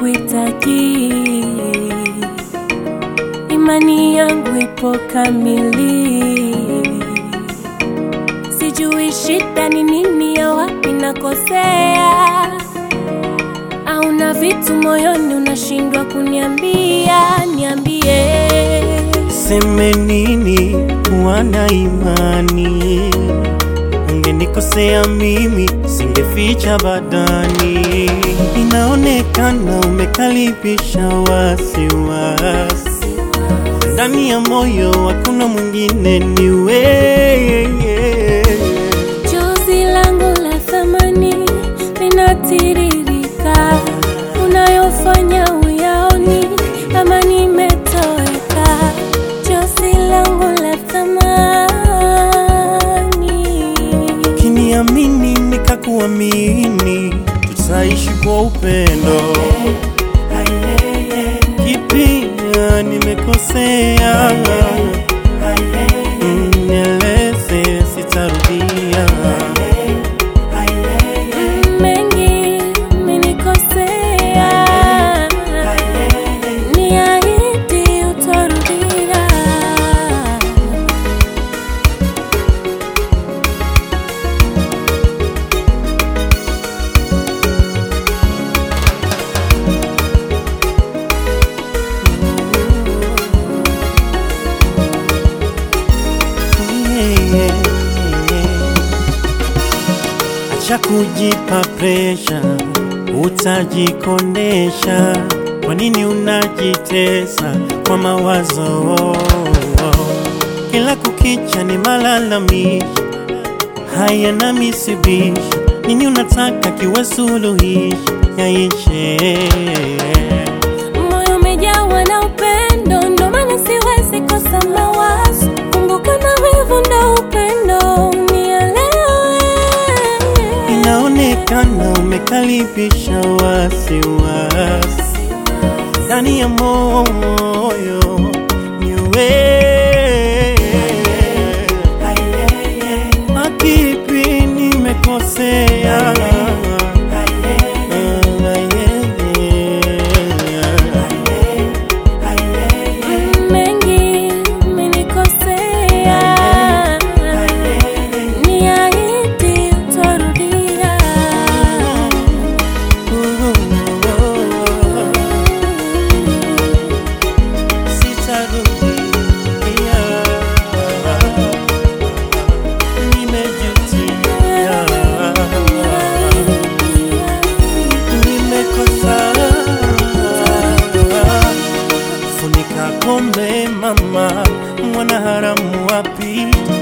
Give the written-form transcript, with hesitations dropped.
nakuhitaji, imani yangu ipo kamili. Sijui shida ni nini, ya wapi nakosea, au na vitu moyoni unashindwa kuniambia. Niambie, seme nini, wana imani. Ungenikosea mimi, singeficha badani. Inaonekana umekalibisha wasiwasi, ndani ya moyo hakuna mwingine, ni wewe. chozi langu la thamani linatiririka, unayofanya uyaoni kama nimetoweka. Chozi langu la thamani, Kiniamini nikakuamini, tutaishi kwa upendo. Kipi nimekosea? Nieleze, sitarudia. mengi umenikosea, niahidi utarudia. Acha kujipa presha, utajikondesha. Kwa nini unajitesa kwa mawazo? Kila kukicha ni malalamishi, haya na misibishi. Nini unataka kiwe suluhishi yaishe? Moyo umejawa na upendo, ndo maana siwezi kosa mawazo. Kumbuka na wivu ndo upendo, unielewe. Inaonekana umekalibisha wasiwasi, ndani ya moyo ni wewe. Kipi nimekosea? mengi umenikosea, niahidi utarudia. Sitarudia, nimejutia, nimekosa. Funika kombe mama, mwana haramu wapi?